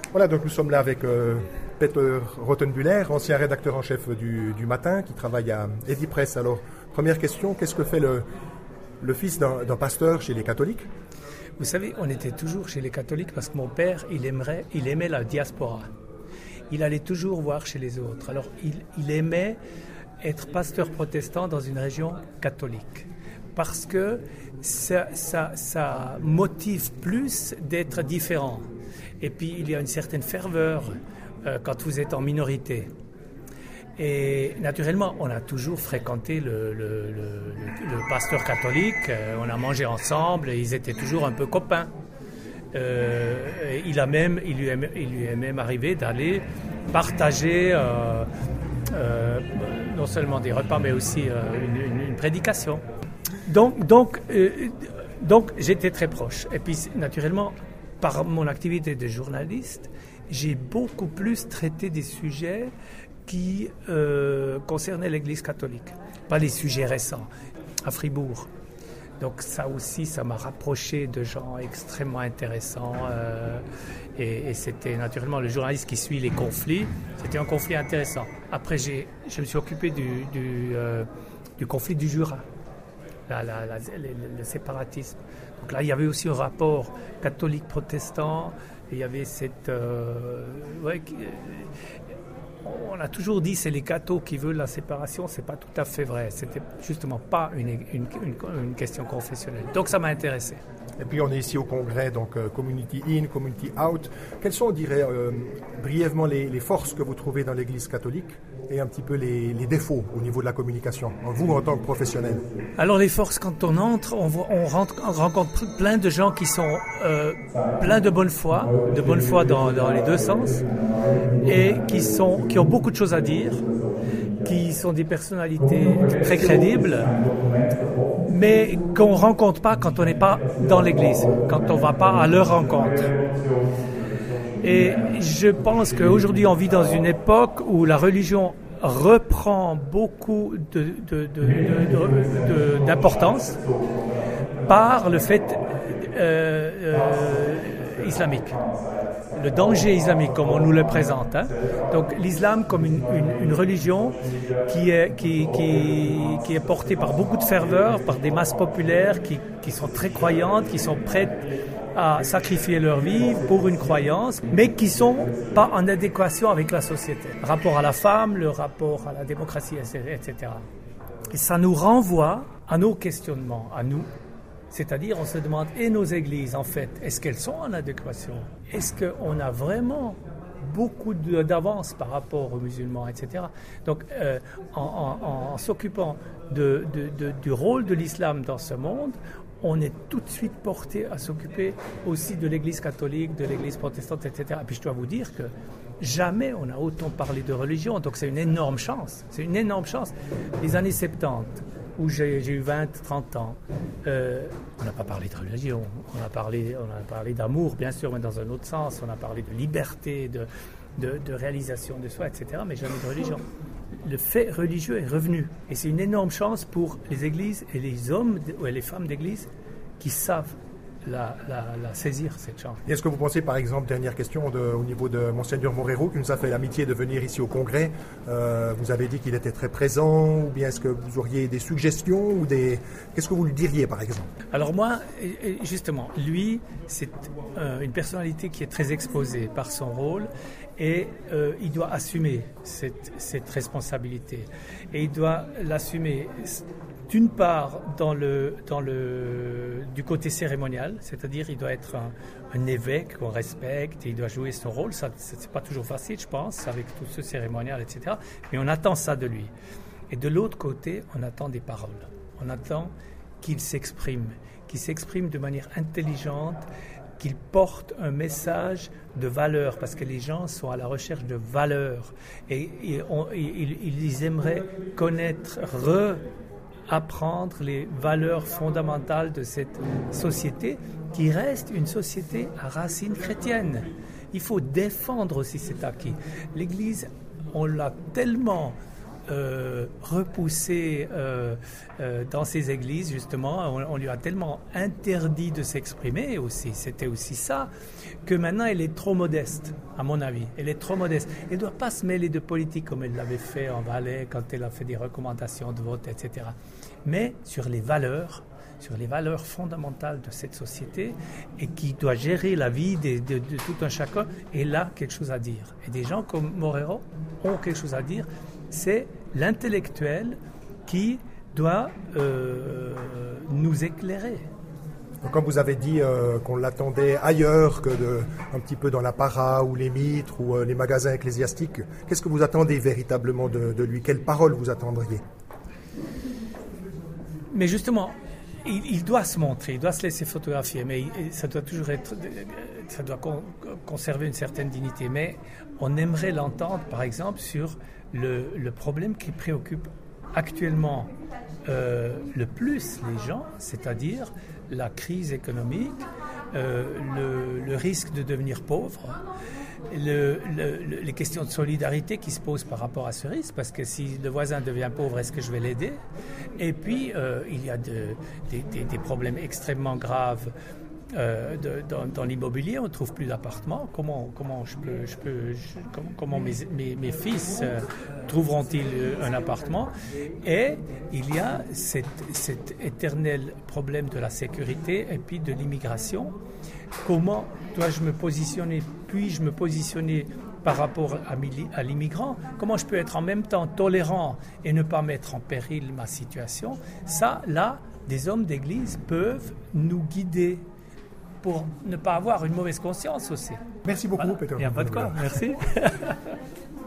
Voilà, donc nous sommes là avec Peter Rothenbuehler, ancien rédacteur en chef du Matin, qui travaille à Edipresse. Alors, première question, qu'est-ce que fait le fils d'un pasteur chez les catholiques? Vous savez, on était toujours chez les catholiques parce que mon père, il aimait la diaspora. Il allait toujours voir chez les autres. Alors, il aimait être pasteur protestant dans une région catholique. Parce que ça motive plus d'être différent. Et puis, il y a une certaine ferveur quand vous êtes en minorité. Et naturellement, on a toujours fréquenté le pasteur catholique. On a mangé ensemble et ils étaient toujours un peu copains. Il lui est même arrivé d'aller partager non seulement des repas, mais aussi une prédication. Donc, j'étais très proche. Et puis, naturellement, par mon activité de journaliste, j'ai beaucoup plus traité des sujets qui concernaient l'Église catholique, pas les sujets récents, à Fribourg. Donc ça aussi, ça m'a rapproché de gens extrêmement intéressants. Et c'était naturellement le journaliste qui suit les conflits. C'était un conflit intéressant. Après, je me suis occupé du conflit du Jura, le séparatisme. Donc là, il y avait aussi un rapport catholique-protestant. Il y avait cette... on a toujours dit que c'est les cathos qui veulent la séparation. Ce n'est pas tout à fait vrai. Ce n'était justement pas une question confessionnelle. Donc ça m'a intéressé. Et puis on est ici au congrès, donc Community In, Community Out. Quelles sont, on dirait, brièvement les forces que vous trouvez dans l'Église catholique et un petit peu les défauts au niveau de la communication, vous en tant que professionnel? Alors les forces, quand on entre, on rencontre plein de gens qui sont pleins de bonne foi dans les deux sens, et qui ont beaucoup de choses à dire, qui sont des personnalités très crédibles, mais qu'on ne rencontre pas quand on n'est pas dans l'Église, quand on ne va pas à leur rencontre. Et je pense qu'aujourd'hui, on vit dans une époque où la religion reprend beaucoup d'importance par le fait islamique. Le danger islamique, comme on nous le présente. Donc l'islam comme une religion qui est portée par beaucoup de ferveur, par des masses populaires qui sont très croyantes, qui sont prêtes à sacrifier leur vie pour une croyance, mais qui ne sont pas en adéquation avec la société. Le rapport à la femme, le rapport à la démocratie, etc. Et ça nous renvoie à nos questionnements, à nous. C'est-à-dire, on se demande, et nos églises, en fait, est-ce qu'elles sont en adéquation? Est-ce qu'on a vraiment beaucoup d'avance par rapport aux musulmans, etc. Donc, en s'occupant du rôle de l'islam dans ce monde, on est tout de suite porté à s'occuper aussi de l'Église catholique, de l'Église protestante, etc. Et puis je dois vous dire que jamais on a autant parlé de religion, donc c'est une énorme chance. C'est une énorme chance. Les années 70, où j'ai eu 20, 30 ans, on n'a pas parlé de religion, on a parlé d'amour, bien sûr, mais dans un autre sens, on a parlé de liberté, de réalisation de soi, etc., mais jamais de religion. Le fait religieux est revenu. Et c'est une énorme chance pour les églises et les hommes et les femmes d'église qui savent la saisir, cette chance. Et est-ce que vous pensez, par exemple, dernière question au niveau de Monseigneur Morero, qui nous a fait l'amitié de venir ici au Congrès, vous avez dit qu'il était très présent, ou bien est-ce que vous auriez des suggestions ou qu'est-ce que vous lui diriez, par exemple? Alors moi, justement, lui, c'est une personnalité qui est très exposée par son rôle, et il doit assumer cette responsabilité. Et il doit l'assumer d'une part du côté cérémonial, c'est-à-dire il doit être un évêque qu'on respecte et il doit jouer son rôle. Ça, c'est pas toujours facile, je pense, avec tout ce cérémonial, etc. Mais on attend ça de lui. Et de l'autre côté, on attend des paroles. On attend qu'il s'exprime de manière intelligente, qu'il porte un message de valeur, parce que les gens sont à la recherche de valeurs. Et ils aimeraient connaître, apprendre les valeurs fondamentales de cette société qui reste une société à racines chrétiennes. Il faut défendre aussi cet acquis. L'Église, on l'a tellement repoussé dans ces églises, justement. On lui a tellement interdit de s'exprimer aussi. C'était aussi ça, que maintenant elle est trop modeste, à mon avis. Elle est trop modeste. Elle ne doit pas se mêler de politique comme elle l'avait fait en Valais quand elle a fait des recommandations de vote, etc. Mais sur les valeurs fondamentales de cette société et qui doit gérer la vie de tout un chacun, et là, quelque chose à dire. Et des gens comme Morero ont quelque chose à dire. C'est l'intellectuel qui doit nous éclairer. Donc, comme vous avez dit qu'on l'attendait ailleurs que un petit peu dans la para ou les mitres ou les magasins ecclésiastiques, qu'est-ce que vous attendez véritablement de lui? Quelles paroles vous attendriez? Mais justement, il doit se montrer, il doit se laisser photographier, mais ça doit toujours être, ça doit conserver une certaine dignité. Mais on aimerait l'entendre, par exemple, sur le problème qui préoccupe actuellement le plus les gens, c'est-à-dire la crise économique, le risque de devenir pauvre, les questions de solidarité qui se posent par rapport à ce risque, parce que si le voisin devient pauvre, est-ce que je vais l'aider? Et puis, il y a des problèmes extrêmement graves dans l'immobilier. On ne trouve plus d'appartements. Comment mes fils trouveront-ils un appartement? Et il y a cet éternel problème de la sécurité et puis de l'immigration. Comment dois-je me positionner? Puis-je me positionner par rapport à l'immigrant? Comment je peux être en même temps tolérant et ne pas mettre en péril ma situation? Ça, là, des hommes d'église peuvent nous guider pour ne pas avoir une mauvaise conscience aussi. Merci beaucoup, Peter. Il n'y a pas de quoi, merci.